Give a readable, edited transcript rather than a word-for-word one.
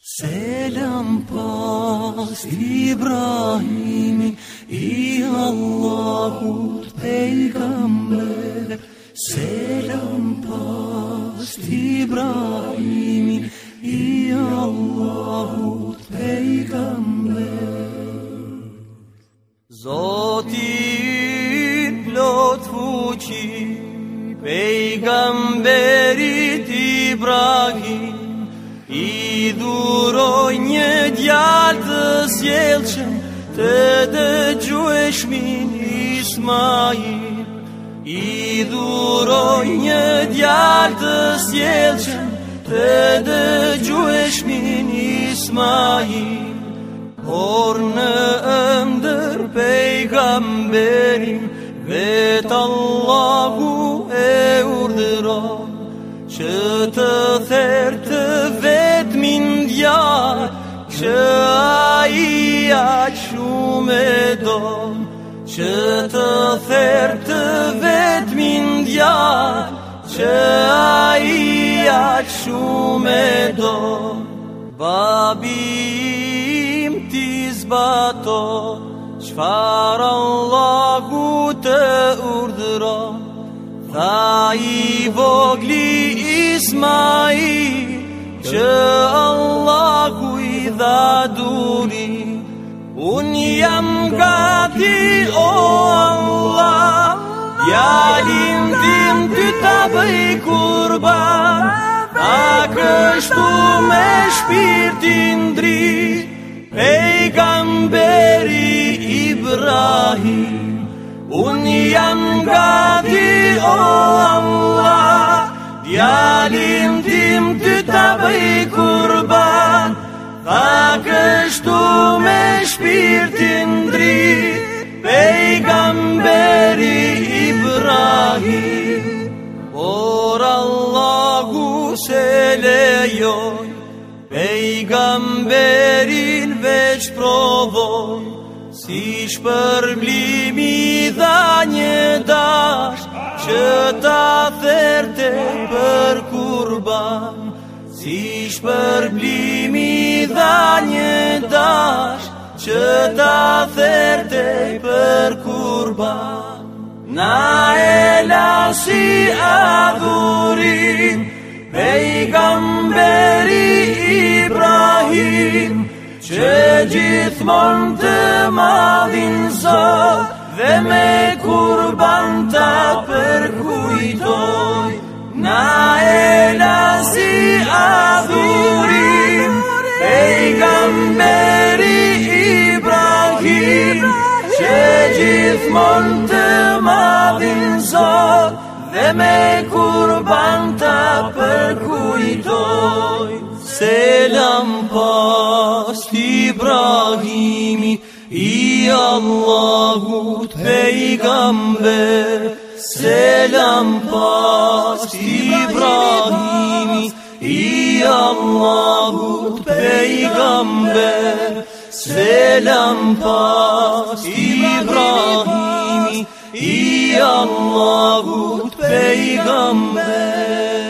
Selam past İbrahim'i, i Allahut peygamber. Selam past İbrahim'i, i Allahut peygamber. Zotin lotfuçi pejgamberit Ibrahim, i dhuroj një djalë të sjellshëm, të dëgjuesh min Ismail. I dhuroj një djalë të sjellshëm, të dëgjuesh min Ismail. Por në ëndër pejgamberin, vetë Allahu e urdhëron që të therë të vetmin djalë, që ai aq shumë e don. Që të therë të vetmin djalë, që ai aq shumë e don. Babim ti zbato çfarë Allahu të urdhëron. Tha i vogli Ismail, që Allahu i dha duri. Unë jam gati, o Allah, djalin tim ty ta bëj kurban. A kështu me shpirtin drit, pejgamberi Ibrahim. Unë jam gati, o Allah, djalin tim ty ta bëj kurban. Tha kështu me shpirtin drit, pejgamberi Ibrahim. Por Allahu se lejoj, pejgamberin veç provoj. Si shpërblimi dha një dash, që ta therte për kurban. Si shpërblimi dha një dash, që ta therte për kurban. Na e lasi adhurim pejgamberi Ibrahim, që gjithmon të madhin Zot dhe me kurban ta përkujtoj. Na e lasi adhurim pejgamberi Ibrahim, që gjithmon të madhin Zot dhe me kurban ta përkujtoj. Selam past Ibrahimi, i Allahut pejgamber. Selam past Ibrahimi, i Allahut pejgamber. Selam past Ibrahimi, i Allahut pejgamber.